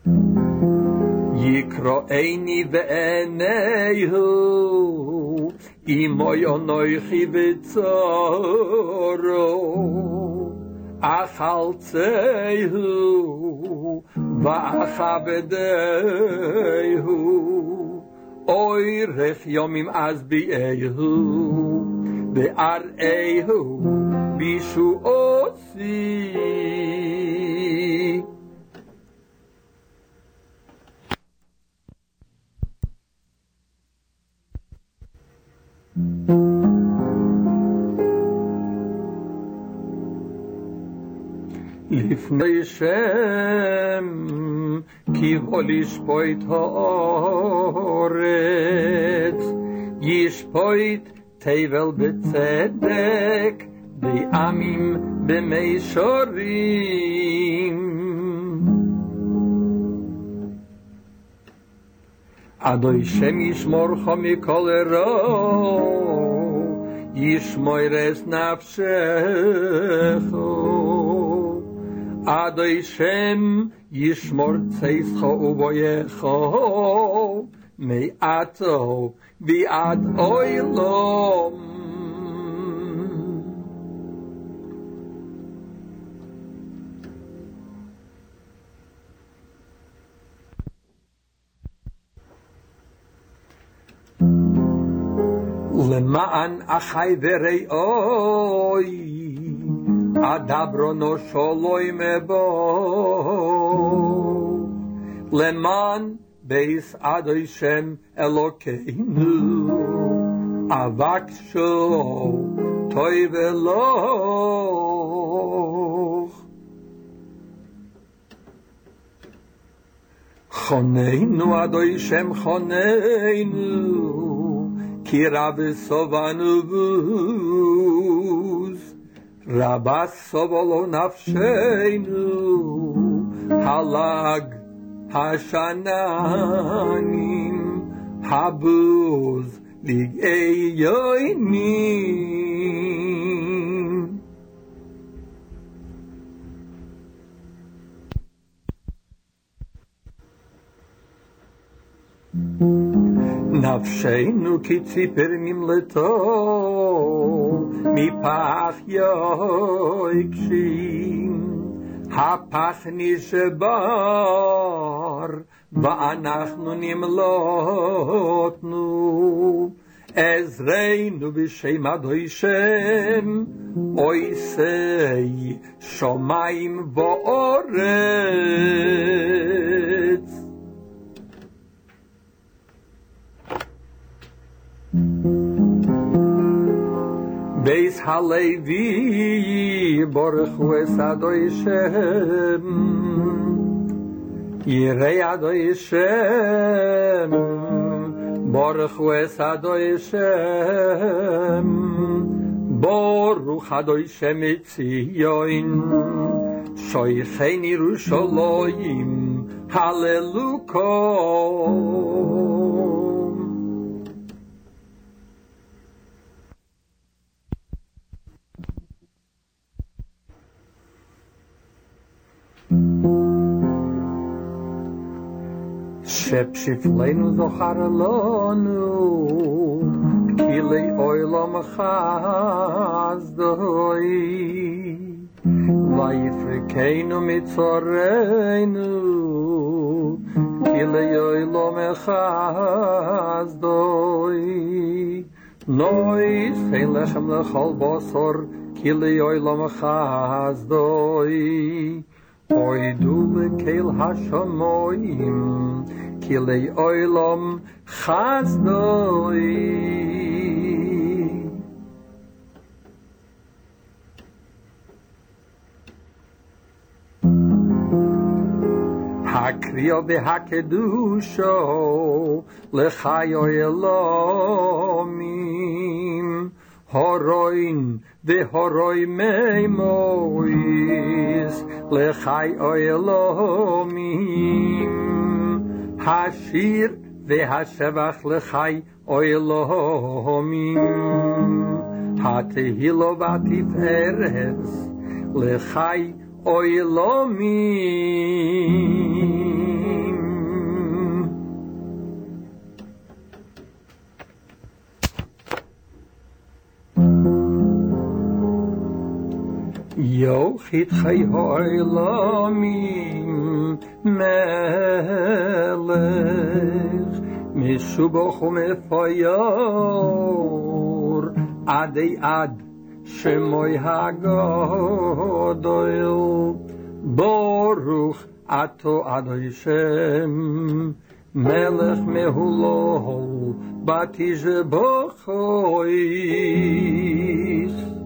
יקראני בעיניהו עמו אנוכי בצרו אכלצהו ואכבדהו אורך יומים אשביעהו ואראהו בישועתי לפני שם כי בוא לשפוט הארץ ישפוט תבל בצדק בעמים במישורים אדוני שם ישמורך מכל רע ישמור את נפשך אדוני שם ישמור צאתך ובואך מעתו ועד עולם למען אחי ורעי אדברונו שלום בו למען בייס אדוני שם אלוקינו אבקשו טוב אלוך חוננו אדוני שם חוננו כי רב סובנו בוז רבה סובלו נפשנו הלג השננים הבוז לגאי יוינים נפשנו כציפר נמלטו מפח יוקשים הפח נשבר ואנחנו נמלטנו עזרנו בשם אדוני שם עושי שמיים וארץ בייס הלוי ברכו את אדוני שם יראי אדוני שם ברכו את אדוני שם ברוך אדוני שם ציון שייכן ירושלים הללוקו שפשפלנו זוכר לנו כלי אוילם חסדוי ויפרקנו מצורנו כלי אוילם חסדוי נוי שא לחם לכל בשר כלי אוילם חסדוי הוידו לקהל השמיים כלי אוילם חסדוי הקריאו והקדושו לחי אוילמים הורוין והורוי מימויס לחי אוילמים השיר והשבח לחי אוילמים התהילו והתפארת לחי אוילמים יוכית חי העולמים מלך משובח ומפאר עדי עד שמוי הגדול ברוך אתו אדוני שם מלך מהולל בתשבחויס